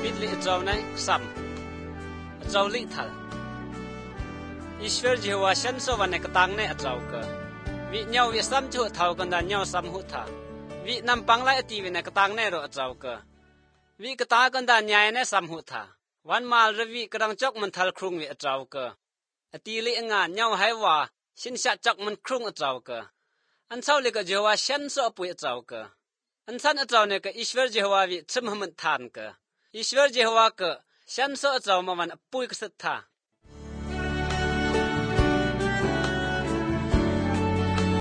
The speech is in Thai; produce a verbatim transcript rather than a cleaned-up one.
วิลิเจ้าในซ้ำเจ้าลิทัลอิสเวลเจว่าฉันสวรรค์ในกตังในเจ้าเกวิญญาวิซ้ำชั่วเท่ากันดานญาซ้ำหุทาวินำปังไล่ตีวิในกตังในรอเจ้าเกวิกตากันดานใหญ่ในซ้ำหุทาวันมาลวิกรังจกมันทัลครุงวิเจ้าเกตีลิงานญาให้ว่าสินชัดจกมันครุงเจ้าเกอันเจ้าลิกเจว่าฉันสอปุยเจ้าเกอันท่านเจ้าเนี่ยก็อิสเวลเจว่าวิชิมมันทานเกอิสเวลเจว่าเกฉันสอเจ้ามาวันปุยกษัตริย์